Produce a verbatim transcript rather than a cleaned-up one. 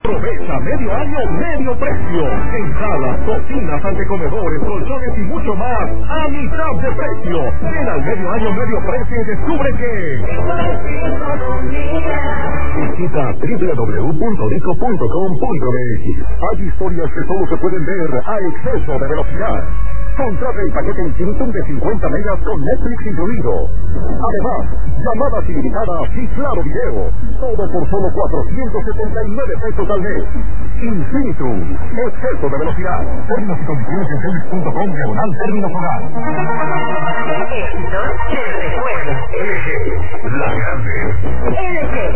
Aprovecha medio año, medio precio. En salas, cocinas, antecomedores, colchones y mucho más. A mitad de precio. Ven al medio año, medio precio y descubre que... Visita doble u doble u doble u punto dico punto com punto m x. Hay historias que solo se pueden ver a exceso de velocidad. Contrata el paquete Infinitum de cincuenta megas con Netflix incluido. Además, llamadas ilimitadas y claro video. Todo por solo cuatrocientos setenta y nueve pesos al mes. Infinitum. Exceso de velocidad. Términos y condiciones en telmex punto com diagonal términos hogar. Esto se recuerda. L G. La grande. L G.